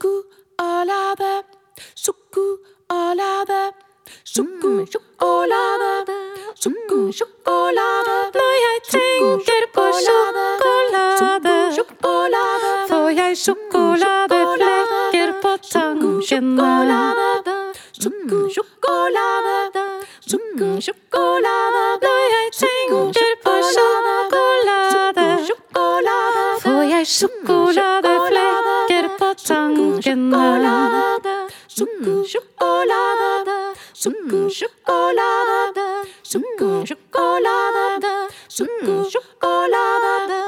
sjokolade, sjokolade, sjokolade, sjokolade. Når jeg tenker på sjokolade, får jeg sjokoladeflekker på tankene. Sjokolade, sjokolade. Når jeg tenker på sjokolade, får jeg sjokoladeflekker på tankene. Sjokolade, sjokolade, sjokolade, sjokolade.